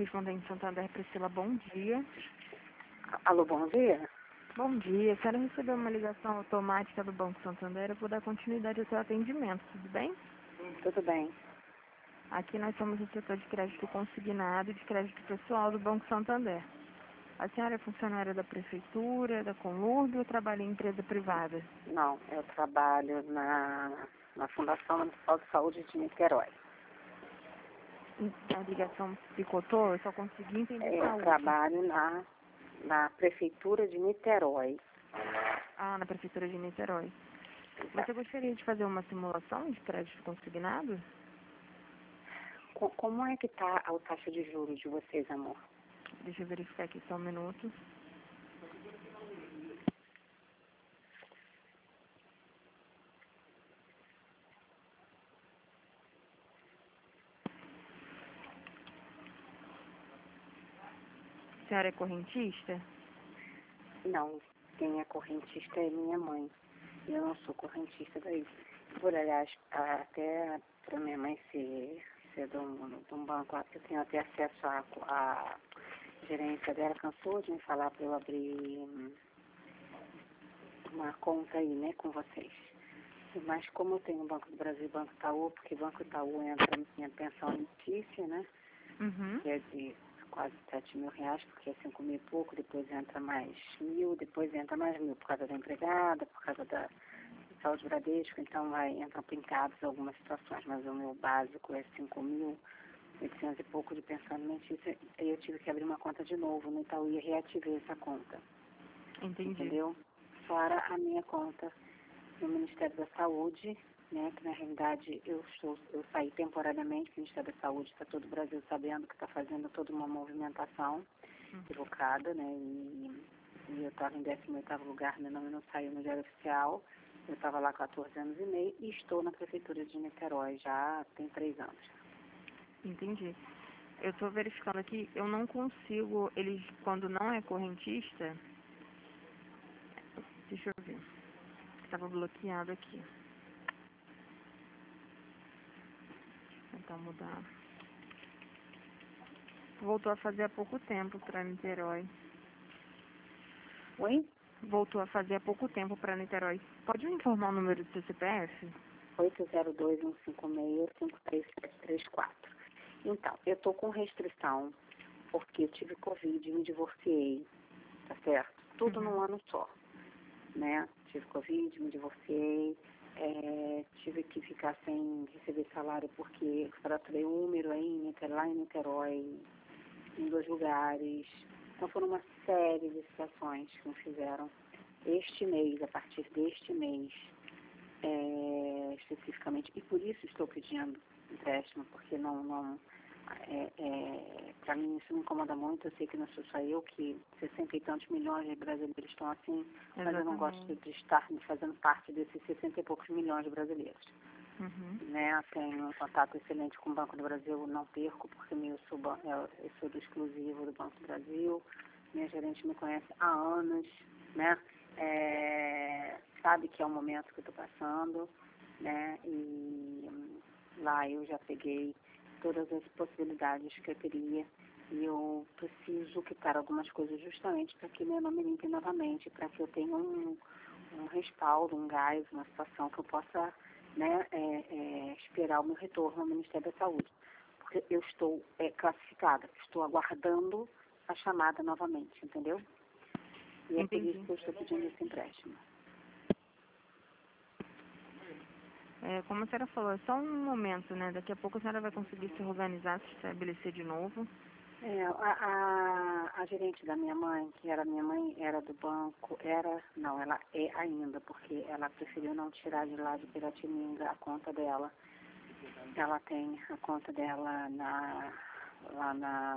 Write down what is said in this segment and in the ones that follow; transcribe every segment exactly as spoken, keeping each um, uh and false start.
Correspondente Santander, Priscila, bom dia. Alô, bom dia? Bom dia. A senhora recebeu uma ligação automática do Banco Santander. Eu vou dar continuidade ao seu atendimento, tudo bem? Tudo bem. Aqui nós somos o setor de crédito consignado e de crédito pessoal do Banco Santander. A senhora é funcionária da Prefeitura, da Conlurb ou trabalha em empresa privada? Não, eu trabalho na, na Fundação Municipal de Saúde de Niterói. A ligação picotou, eu só consegui entender Eu a última. trabalho na, na Prefeitura de Niterói. Ah, na Prefeitura de Niterói. Você gostaria de fazer uma simulação de crédito consignado? Co- Como é que está a taxa de juros de vocês, amor? Deixa eu verificar aqui só um minuto. A senhora é correntista? Não, quem é correntista é minha mãe. Eu não sou correntista daí. Por aliás, a- até para minha mãe ser, ser de, um, de um banco, eu tenho até acesso à à gerência dela, cansou de me falar para eu abrir hum, uma conta aí, né, com vocês. Mas como eu tenho o Banco do Brasil e o Banco Itaú, porque o Banco Itaú entra minha pensão alimentícia, né, Uhum. que é de quase sete mil reais, porque é cinco mil e pouco, depois entra mais mil, depois entra mais mil por causa da empregada, por causa da saúde Bradesco, então vai, entram pincados algumas situações, mas o meu básico é cinco mil e oitocentos e pouco de pensão alimentícia, e eu tive que abrir uma conta de novo no Itaú e reativei essa conta. Entendi. Entendeu? Fora a minha conta no Ministério da Saúde, né, que na realidade eu, estou, eu saí temporariamente, o Ministério da Saúde está todo o Brasil sabendo que está fazendo toda uma movimentação Uhum. equivocada, né, e, e eu estava em décimo oitavo lugar, meu nome não saiu no Diário Oficial, eu estava lá há quatorze anos e meio e estou na Prefeitura de Niterói já tem três anos. Entendi. Eu estou verificando aqui, eu não consigo, eles, quando não é correntista, deixa eu ver, estava bloqueado aqui. Vou tentar mudar. Voltou a fazer há pouco tempo para Niterói. Oi? Voltou a fazer há pouco tempo para Niterói. Pode me informar o número do seu C P F? oito zero dois, um cinco seis, cinco três sete três quatro. Então, eu estou com restrição porque eu tive Covid e me divorciei, tá certo? Tudo Uhum. num ano só, né? Tive Covid, me divorciei, é, tive que ficar sem receber salário porque fraturei o úmero aí em Niterói, lá em Niterói, em dois lugares. Então foram uma série de situações que me fizeram este mês, a partir deste mês, é, especificamente, e por isso estou pedindo empréstimo, porque não, não é, é, para mim isso me incomoda muito. Eu sei que não sou só eu, que sessenta e tantos milhões de brasileiros estão assim, mas eu não Exatamente. gosto de estar me fazendo parte desses sessenta e poucos milhões de brasileiros. Uhum. Né? Tenho um contato excelente com o Banco do Brasil, não perco, porque eu sou, ban- eu eu sou do exclusivo do Banco do Brasil, minha gerente me conhece há anos, né? É, sabe que é o momento que eu estou passando, né? E hum, lá eu já peguei todas as possibilidades que eu teria e eu preciso quitar algumas coisas justamente para que meu nome limpe novamente, para que eu tenha um, um respaldo, um gás, uma situação que eu possa, né, é, é, esperar o meu retorno ao Ministério da Saúde. Porque eu estou é, classificada, estou aguardando a chamada novamente, entendeu? E é por Entendi. isso que eu estou pedindo esse empréstimo. É, como a senhora falou, é só um momento, né? Daqui a pouco a senhora vai conseguir se organizar, se estabelecer de novo. É, a, a, a gerente da minha mãe, que era minha mãe, era do banco, era, não, ela é ainda, porque ela preferiu não tirar de lá de Piratininga a conta dela. Ela tem a conta dela na, lá na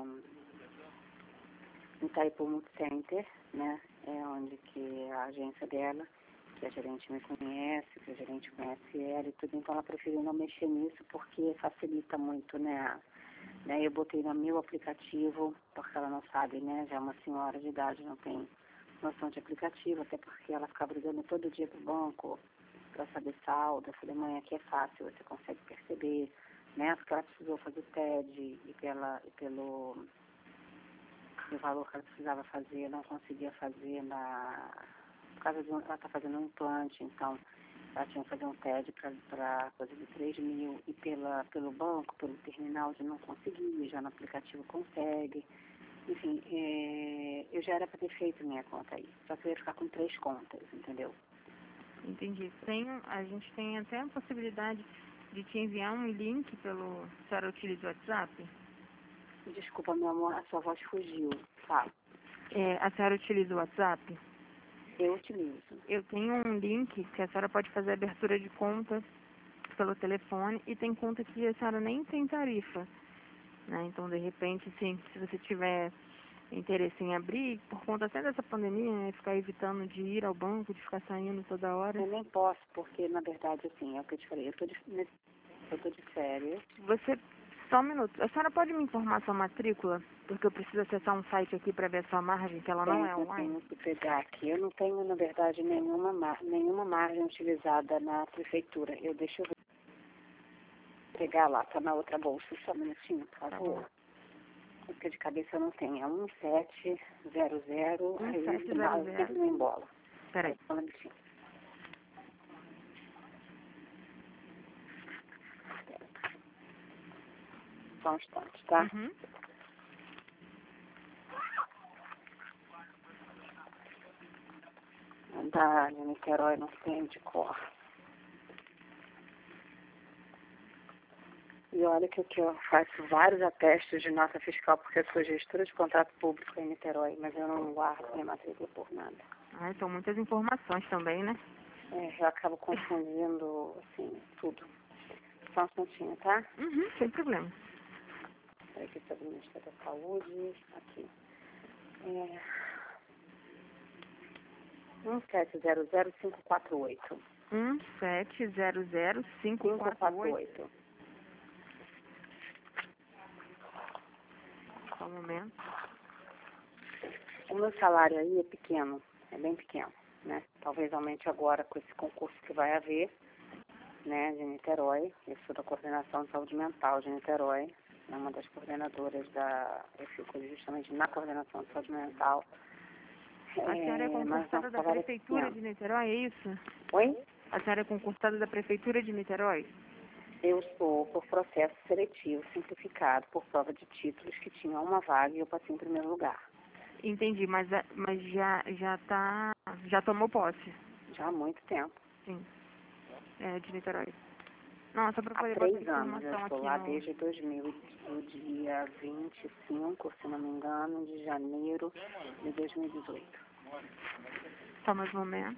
no Itaipu Multicenter, né? É onde que é a agência dela, que a gerente me conhece, que a gerente conhece ela e tudo, então ela preferiu não mexer nisso porque facilita muito, né? né? Eu botei no meu aplicativo, porque ela não sabe, né? Já é uma senhora de idade, não tem noção de aplicativo, até porque ela fica brigando todo dia pro banco para saber saldo. Eu falei, mãe, aqui é fácil, você consegue perceber, né? Porque ela precisou fazer T E D e, pela, e pelo o valor que ela precisava fazer, não conseguia fazer na... Por causa de um, ela está fazendo um implante, então ela tinha que fazer um T E D para coisa de três mil e pela, pelo banco, pelo terminal já não conseguia, já no aplicativo consegue. Enfim, é, eu já era para ter feito minha conta aí, só que eu ia ficar com três contas, entendeu? Entendi. Tem, a gente tem até a possibilidade de te enviar um link pelo... A senhora utiliza o WhatsApp? Desculpa, meu amor, a sua voz fugiu. Fala. É, a senhora utiliza o WhatsApp? Eu utilizo. Eu tenho um link que a senhora pode fazer abertura de conta pelo telefone e tem conta que a senhora nem tem tarifa, né? Então, de repente, sim, se você tiver interesse em abrir, por conta até dessa pandemia, né, ficar evitando de ir ao banco, de ficar saindo toda hora. Eu nem posso, porque, na verdade, assim, é o que eu te falei, eu tô de, eu tô de férias. Você, só um minuto, a senhora pode me informar sua matrícula? Porque eu preciso acessar um site aqui para ver a sua margem, que ela não Tenho, é eu online. tenho que pegar aqui. Eu não tenho, na verdade, nenhuma, mar, nenhuma margem utilizada na prefeitura. Eu deixo eu pegar lá, tá na outra bolsa, só um minutinho, por favor. Porque de cabeça eu não tenho. É um sete zero zero. um Aí sete eu zero zero. sempre me embola. Peraí. Só um minutinho. Só um instante, tá? Uhum. Da Niterói, não sei de cor. E olha que, que eu faço vários atestes de nota fiscal, porque eu sou gestora de contrato público em Niterói, mas eu não guardo minha matrícula por nada. Ah, são muitas informações também, né? É, eu acabo confundindo, assim, tudo. Só um instantinho, tá? Uhum, sem problema. Peraí que está do Ministério da Saúde, aqui. É... um sete zero zero cinco quatro oito. um sete zero zero cinco quatro oito. Só um momento. O meu salário aí é pequeno, é bem pequeno, né? Talvez aumente agora com esse concurso que vai haver, né, de Niterói. Eu sou da Coordenação de Saúde Mental de Niterói, é uma das coordenadoras da... Eu fico justamente na Coordenação de Saúde Mental. A senhora é concursada da Prefeitura de Niterói, é isso? Oi? A senhora é concursada da Prefeitura de Niterói? Eu sou por processo seletivo simplificado, por prova de títulos que tinha uma vaga e eu passei em primeiro lugar. Entendi, mas, mas já, já tá, já tomou posse? Já há muito tempo. Sim, é de Niterói. Não, só para Há poder botar três anos, eu informação estou aqui lá no... desde dois mil, do dia vinte e cinco, se não me engano, de janeiro de dois mil e dezoito. Só mais um momento.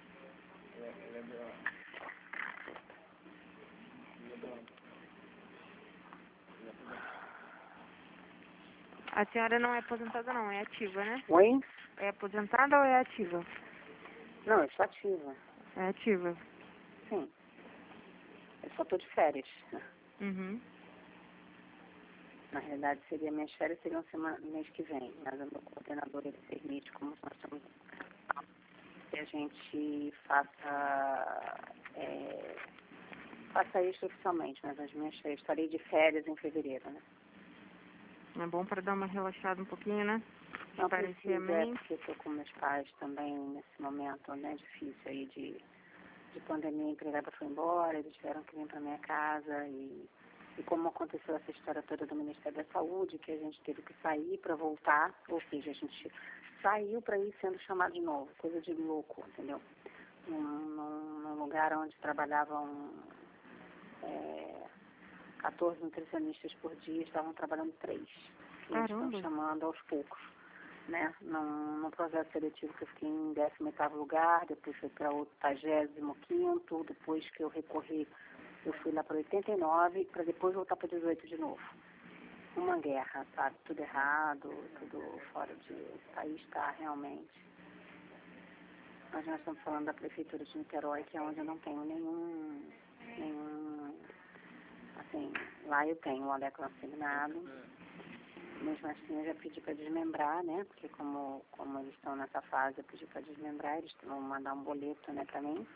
A senhora não é aposentada não, é ativa, né? Oi? É aposentada ou é ativa? Não, eu sou ativa. É ativa. Sim. Eu só estou de férias. Uhum. Na realidade, seria minhas férias seriam semana, mês que vem, mas o meu coordenador ele permite, como nós estamos, que a gente faça, é, faça isso oficialmente, mas as minhas férias, estarei de férias em fevereiro, né? É bom para dar uma relaxada um pouquinho, né? Não Parecer a precisa, é mente. porque estou com meus pais também nesse momento, né, difícil aí de, de pandemia, a empregada foi embora, eles tiveram que vir para minha casa e, e como aconteceu essa história toda do Ministério da Saúde, que a gente teve que sair para voltar, ou seja, a gente saiu para ir sendo chamado de novo, coisa de louco, entendeu? Num, num, num lugar onde trabalhavam é, quatorze nutricionistas por dia, estavam trabalhando três. E eles estão Caramba. chamando aos poucos, né? Num, num processo seletivo que eu fiquei em décimo oitavo lugar, depois fui para o oitagésimo quinto, depois que eu recorri, eu fui lá para oitenta e nove, para depois voltar para dezoito de novo. Uma guerra, sabe? Tudo errado, tudo fora de... O país está realmente... Mas nós estamos falando da Prefeitura de Niterói, que é onde eu não tenho nenhum... nenhum assim, lá eu tenho o Aleco assignado. Mesmo assim, eu já pedi para desmembrar, né? Porque como, como eles estão nessa fase, eu pedi para desmembrar, eles vão mandar um boleto, né, para mim.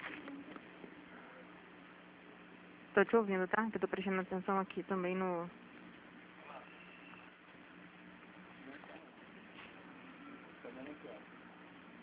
Tô te ouvindo, tá? Eu tô prestando atenção aqui também no...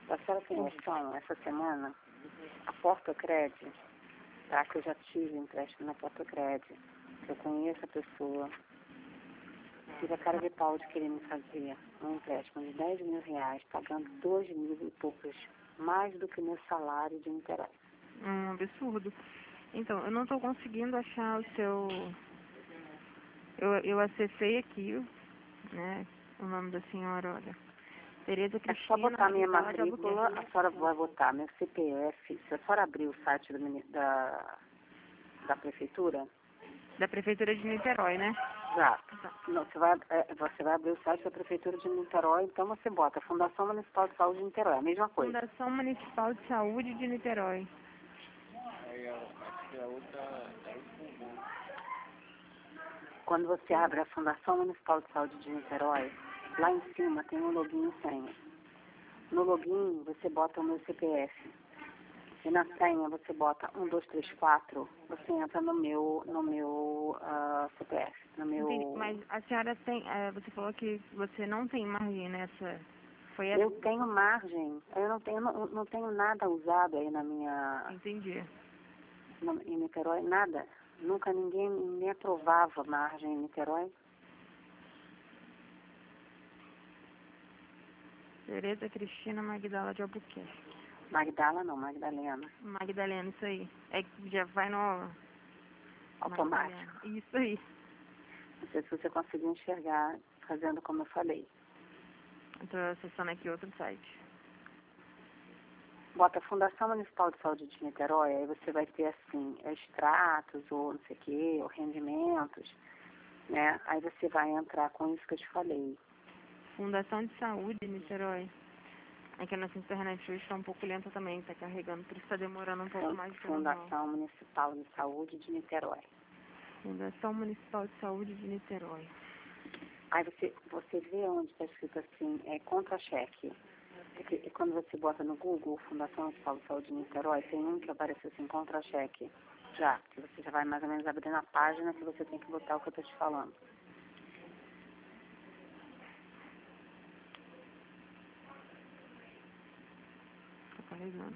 A senhora tem noção, essa semana, a Portocred, tá, que eu já tive empréstimo na Portocred, eu conheço a pessoa, tive a cara de pau de querer me fazer um empréstimo de dez mil reais, pagando dois mil e poucos, mais do que o meu salário de interesse. Um absurdo. Então, eu não estou conseguindo achar o seu... Eu, eu acessei aqui, né, o nome da senhora, olha. Tereza É Cristina... só botar minha Aguilar de matrícula, Albuquerque. a senhora vai botar meu C P F, se a senhora abrir o site do, mini- da, da prefeitura, Da Prefeitura de Niterói, né? já, não, você, vai, é, você vai abrir o site da prefeitura de Niterói, então você bota Fundação Municipal de Saúde de Niterói, a mesma coisa. Fundação Municipal de Saúde de Niterói. Quando você abre a Fundação Municipal de Saúde de Niterói, lá em cima tem um login e senha. No login você bota o meu C P F. E na senha você bota um, dois, três, quatro, você entra no meu, no meu uh, C P F, no meu... Entendi. Mas a senhora tem... eh, você falou que você não tem margem nessa... Foi essa... Eu tenho margem, eu não tenho, não, não tenho nada usado aí na minha... Entendi. no- em Niterói, nada. Nunca ninguém me aprovava margem em Niterói. Tereza Cristina Magdala de Albuquerque. Magdala não, Magdalena. Magdalena, isso aí. É que já vai no... Automático. Magdalena. Isso aí. Não sei se você conseguiu enxergar fazendo como eu falei. Estou acessando aqui outro site. Bota Fundação Municipal de Saúde de Niterói, aí você vai ter assim, extratos ou não sei o quê, ou rendimentos, né? Aí você vai entrar com isso que eu te falei. Fundação de Saúde de Niterói. É que a nossa internet hoje está um pouco lenta também, está carregando, por isso está demorando um pouco mais do que o normal. Fundação Municipal de Saúde de Niterói. Fundação Municipal de Saúde de Niterói. Aí você, você vê onde está escrito assim, é contra-cheque. Porque quando você bota no Google Fundação Municipal de Saúde de Niterói, tem um que aparece assim, contra-cheque. Já, que você já vai mais ou menos abrindo a página que você tem que botar o que eu estou te falando. Está carregando.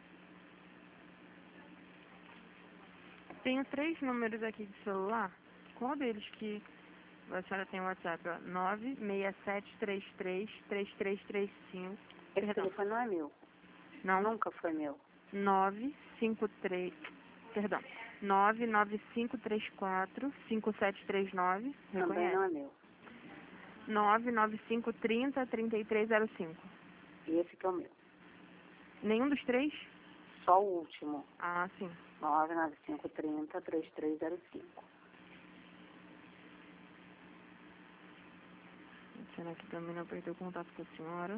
Tenho três números aqui de celular. Qual deles que a senhora tem o WhatsApp? Ó, nove seis sete três três, três três três cinco. Esse Perdão. telefone não é meu. Não? Nunca foi meu. nove cinco três... Perdão. nove nove cinco três quatro, cinco sete três nove. Também Reconhece? não é meu. nove nove cinco três zero, três três zero cinco. E esse que é o meu. Nenhum dos três? Só o último. Ah, sim. nove nove cinco três zero, três três zero cinco. Será que também não perdeu contato com a senhora?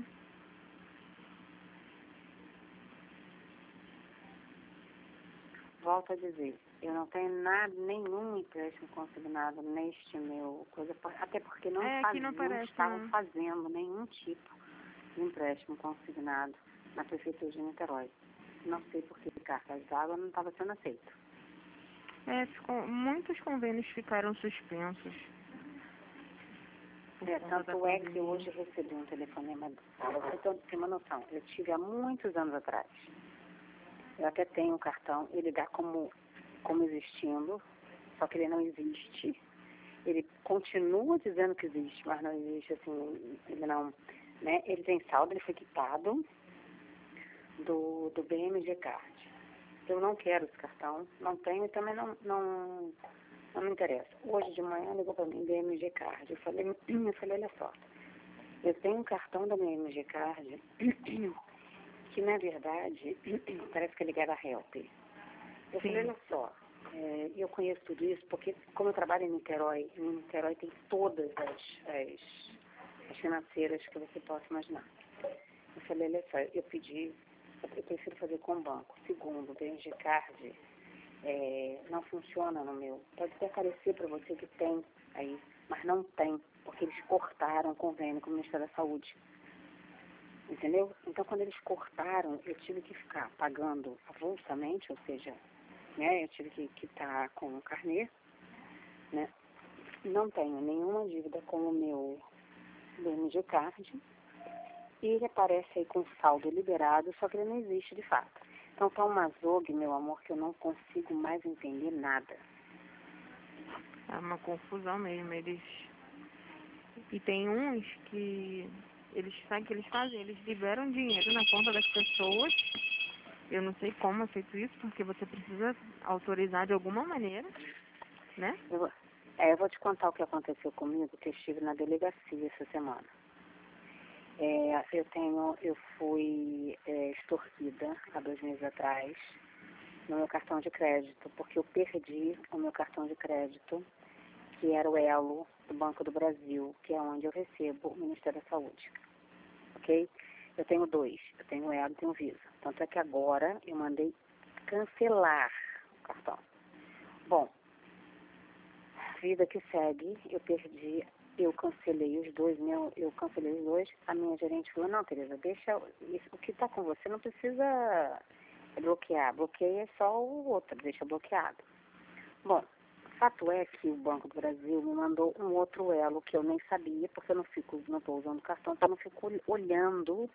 Volto a dizer, eu não tenho nada, nenhum empréstimo consignado neste meu coisa, por- até porque não, É, aqui faziam, não não parece, estavam não. fazendo nenhum tipo de empréstimo consignado na Prefeitura de Niterói. Não sei por que cartas d'água não estava sendo aceito. É, ficou, muitos convênios ficaram suspensos. Por É, conta da tanto é que pandemia. hoje recebi um telefonema, para ter uma noção, eu tive há muitos anos atrás. Eu até tenho um cartão, ele dá como, como existindo, só que ele não existe. Ele continua dizendo que existe, mas não existe, assim, ele não, né? Ele tem saldo, ele foi quitado do, do B M G Card. Eu não quero esse cartão, não tenho e também não, não, não me interessa. Hoje de manhã ligou para mim, B M G Card. Eu falei, eu falei, olha só, eu tenho um cartão da B M G Card que, na verdade, parece que é ligado à Help. Eu Sim. falei, olha só, é, eu conheço tudo isso porque, como eu trabalho em Niterói, em Niterói tem todas as, as, as financeiras que você possa imaginar. Eu falei, olha só, eu pedi, eu prefiro fazer com o banco. Segundo, o B M G Card é, não funciona no meu. Pode até parecer para você que tem aí, mas não tem, porque eles cortaram o convênio com o Ministério da Saúde. Entendeu? Então, quando eles cortaram, eu tive que ficar pagando avulsamente, ou seja, né, eu tive que estar com o carnê, né? Não tenho nenhuma dívida com o meu B M G Card e ele aparece aí com saldo liberado, só que ele não existe de fato. Então tá uma zogue, meu amor, que eu não consigo mais entender nada. É uma confusão mesmo, eles... E tem uns que eles, sabe o que eles fazem? Eles liberam dinheiro na conta das pessoas. Eu não sei como é feito isso, porque você precisa autorizar de alguma maneira, né? Eu, vou- é, eu vou te contar o que aconteceu comigo, que eu estive na delegacia essa semana. É, eu tenho, eu fui é, extorquida há dois meses atrás no meu cartão de crédito, porque eu perdi o meu cartão de crédito, que era o Elo do Banco do Brasil, que é onde eu recebo o Ministério da Saúde. Ok? Eu tenho dois, eu tenho o Elo e tenho o Visa. Tanto é que agora eu mandei cancelar o cartão. Bom, vida que segue, eu perdi, eu cancelei os dois, meu, eu cancelei os dois, a minha gerente falou, não, Tereza, deixa, isso, o que está com você não precisa bloquear, bloqueia só o outro, deixa bloqueado. Bom, fato é que o Banco do Brasil me mandou um outro elo que eu nem sabia, porque eu não fico, não estou usando cartão, então eu não fico olhando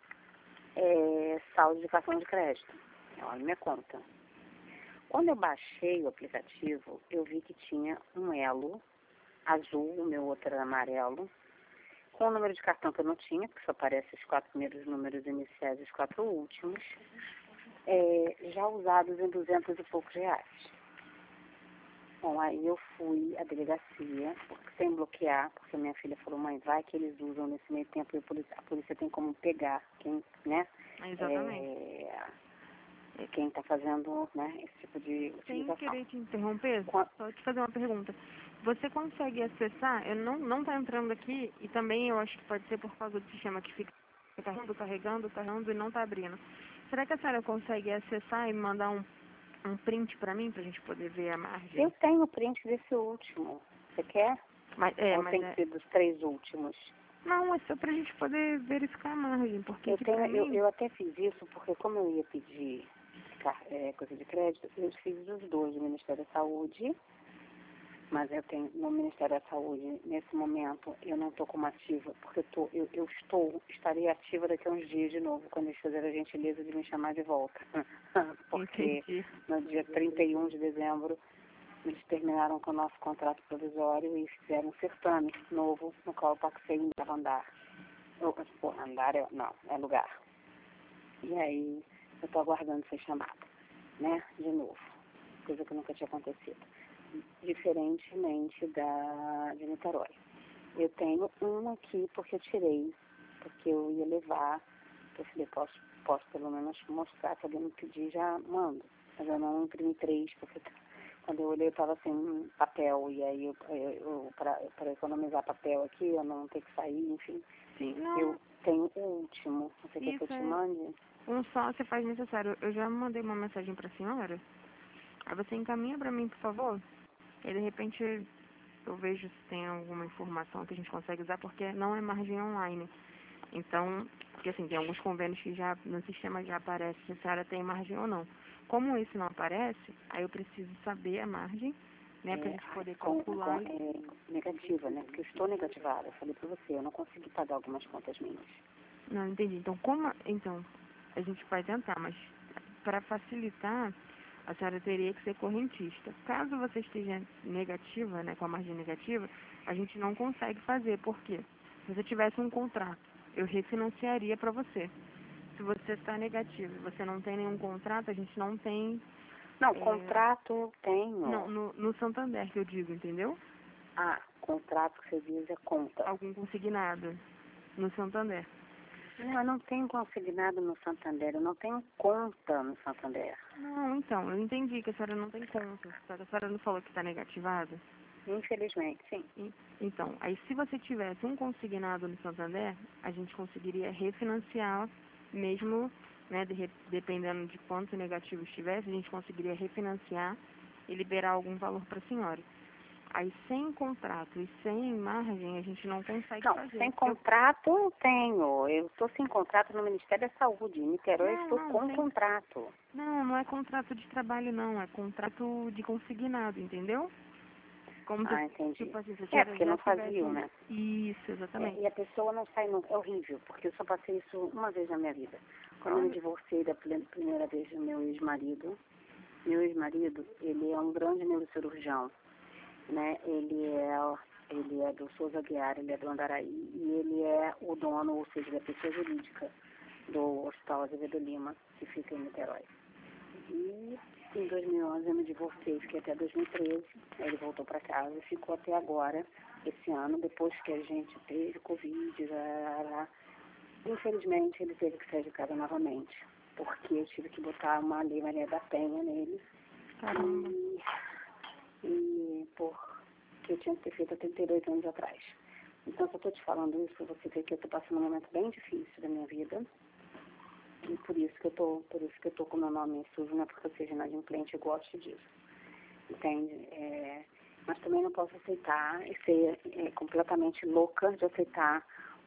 é, saldo de cartão de crédito. Olha minha conta. Quando eu baixei o aplicativo, eu vi que tinha um elo azul, o meu outro era amarelo, com o número de cartão que eu não tinha, porque só aparece os quatro primeiros números iniciais e os quatro últimos, é, já usados em duzentos e poucos reais. Bom, aí eu fui à delegacia, porque, sem bloquear, porque minha filha falou, mãe, vai que eles usam nesse meio tempo e a polícia, a polícia tem como pegar quem, né? Exatamente. É, quem está fazendo, né, esse tipo de Sem utilização. querer te interromper, Qua- só te fazer uma pergunta. Você consegue acessar, eu não, não tá entrando aqui, e também eu acho que pode ser por causa do sistema que fica carregando, carregando, carregando e não tá abrindo. Será que a senhora consegue acessar e mandar um, um print pra mim, pra gente poder ver a margem? Eu tenho o print desse último. Você quer? Mas, é, Ou mas tem que é... ser dos três últimos? Não, é só pra gente poder verificar a margem, porque Eu, aqui tenho, pra eu, mim... eu até fiz isso porque como eu ia pedir car- é, coisa de crédito, eu fiz os dois do Ministério da Saúde, mas eu tenho no Ministério da Saúde, nesse momento, eu não estou como ativa, porque eu, tô, eu, eu estou, estarei ativa daqui a uns dias de novo, quando eles fizerem a gentileza de me chamar de volta. Porque Entendi. no dia trinta e um de dezembro, eles terminaram com o nosso contrato provisório e fizeram um certame novo, no qual eu passei em andar. Ou, pô, andar é, não, é lugar. E aí, eu estou aguardando ser chamada, né, de novo. Coisa que nunca tinha acontecido. Diferentemente da de Niterói. Eu tenho um aqui porque eu tirei, porque eu ia levar, eu falei, posso, posso pelo menos mostrar, se alguém me pedir, já mando. Mas eu não imprimi três, porque quando eu olhei eu estava sem papel, e aí eu, eu, eu para economizar papel aqui, eu não ter que sair, enfim. Sim, não, Eu tenho o último. Você quer que eu isso te é... mande? Um só se faz necessário. Eu já mandei uma mensagem pra senhora. Aí você encaminha pra mim, por favor. E de repente eu vejo se tem alguma informação que a gente consegue usar, porque não é margem online. Então, porque assim, tem alguns convênios que já no sistema já aparece se a senhora tem margem ou não. Como esse não aparece, aí eu preciso saber a margem, né, pra É, gente poder com, com, calcular. é, negativa, né? Porque eu estou negativada. Eu falei para você, eu não consegui pagar algumas contas minhas. Não, entendi. Então, como... Então, a gente vai tentar, mas para facilitar, a senhora teria que ser correntista. Caso você esteja negativa, né, com a margem negativa, a gente não consegue fazer. Por quê? Se você tivesse um contrato, eu refinanciaria para você. Se você está negativo e você não tem nenhum contrato, a gente não tem... Não, é, contrato eu tenho. Não, no, no Santander que eu digo, entendeu? Ah, contrato que você diz é conta. Algum consignado no Santander. Não, eu não tenho consignado no Santander, eu não tenho conta no Santander. Não, então, eu entendi que a senhora não tem conta. Só que a senhora não falou que está negativada? Infelizmente, sim. E- Então, aí se você tivesse um consignado no Santander, a gente conseguiria refinanciar, mesmo, né, de, re- dependendo de quanto negativo estivesse, a gente conseguiria refinanciar e liberar algum valor para a senhora. Aí sem contrato e sem margem, a gente não consegue Não, fazer. sem Eu- contrato eu tenho. Eu estou sem contrato no Ministério da Saúde. Em Niterói eu Não, estou não, com sem... contrato. Não, não é contrato de trabalho não, é contrato de consignado, entendeu? como Ah, se, entendi. tipo assim, se a É, senhora porque já não tivesse... faziam, né? Isso, É, exatamente. e a pessoa não sai nunca. É horrível, porque eu só passei isso uma vez na minha vida. Quando eu me Olha. divorciei da prim- primeira vez do meu ex-marido, meu ex-marido, ele é um grande neurocirurgião, né? Ele é, ele é do Souza Guiar, ele é do Andaraí, e ele é o dono, ou seja, da pessoa jurídica do Hospital Azevedo Lima, que fica em Niterói. E em dois mil e onze eu me divorciei, fiquei até dois mil e treze, aí ele voltou para casa e ficou até agora, esse ano, depois que a gente teve Covid, já, infelizmente ele teve que sair de casa novamente, porque eu tive que botar uma lei Maria da Penha nele, Caramba. e, e porque eu tinha que ter feito há trinta e dois anos atrás. Então, se eu estou te falando isso, você vê que eu estou passando um momento bem difícil da minha vida. E por isso que eu tô, por isso que eu tô com meu nome sujo, não é porque eu seja inadimplente, eu gosto disso. Entende? É, mas também não posso aceitar e ser é, completamente louca de aceitar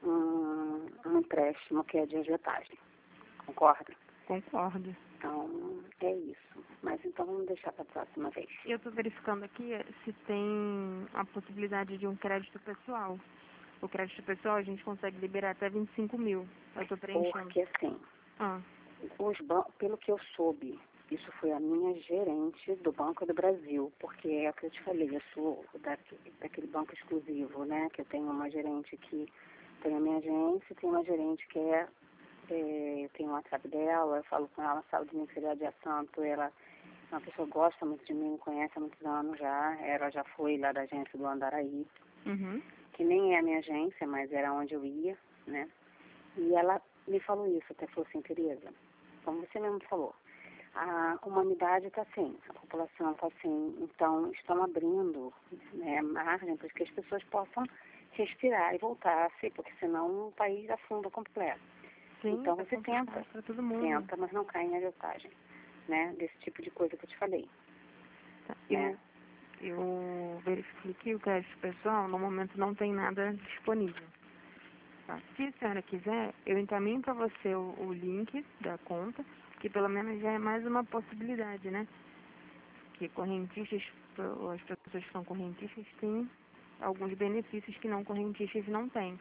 um, um empréstimo que é de agiotagem. Concorda? Concordo. Então, é isso. Mas então vamos deixar para a próxima vez. Eu estou verificando aqui se tem a possibilidade de um crédito pessoal. O crédito pessoal a gente consegue liberar até vinte e cinco mil. Eu estou preenchendo. Porque assim, Ah, os ban- pelo que eu soube, isso foi a minha gerente do Banco do Brasil, porque é o que eu te falei, eu sou da, daquele banco exclusivo, né? Que eu tenho uma gerente que tem a minha agência, tem uma gerente que é, é eu tenho o WhatsApp dela, eu falo com ela, sábado, domingo, feriado, dia santo, ela é uma pessoa que gosta muito de mim, me conhece há muitos anos já, ela já foi lá da agência do Andaraí, uhum. que nem é a minha agência, mas era onde eu ia, né? E ela me falou isso, até falou assim, Tereza, como você mesmo falou, a humanidade está assim, a população está assim, então estão abrindo, né, margem para que as pessoas possam respirar e voltar a ser, porque senão o país afunda completo. Sim, Então tá você tenta, para todo mundo. tenta, mas não cai em agiotagem, né, desse tipo de coisa que eu te falei. Tá. Né? Eu, eu verifiquei que o crédito pessoal no momento não tem nada disponível. Tá? Se a senhora quiser, eu encaminho para você o, o link da conta, que pelo menos já é mais uma possibilidade, né? Que correntistas, as pessoas que são correntistas têm alguns benefícios que não correntistas não têm.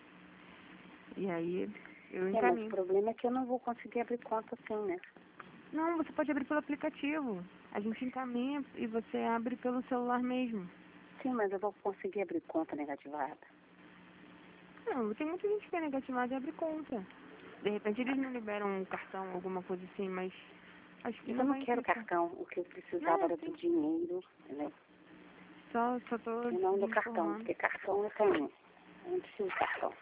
E aí eu É, mas o encaminho. problema é que eu não vou conseguir abrir conta assim, né? Não, você pode abrir pelo aplicativo. A gente encaminha e você abre pelo celular mesmo. Sim, mas eu vou conseguir abrir conta negativada. Não, tem muita gente que é negativada e abre conta. De repente eles não liberam um cartão, alguma coisa assim, mas acho que Eu não não vai quero implicar. cartão, o que eu precisava Não, era do sim. dinheiro, entendeu? Só, só tô E não do lhe cartão, informando. porque cartão eu tenho. Eu não preciso de cartão.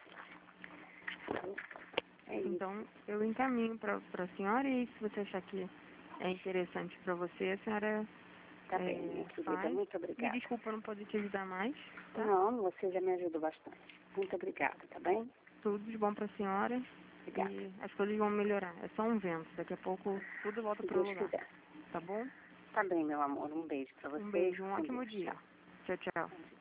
É isso. Então, eu encaminho para a senhora e se você achar que é interessante para você, a senhora Tá é, bem, minha querida. faz. Muito Me obrigada. desculpa, eu não poder te ajudar mais, tá? Não, você já me ajudou bastante. Muito obrigada, tá bem? Tudo de bom para a senhora Obrigada. e as coisas vão melhorar. É só um vento, daqui a pouco tudo volta Se para o Deus lugar, quiser. tá bom? Tá bem, meu amor. Um beijo pra você. Um beijo, um Com ótimo Deus. dia. Tchau. Tchau, tchau.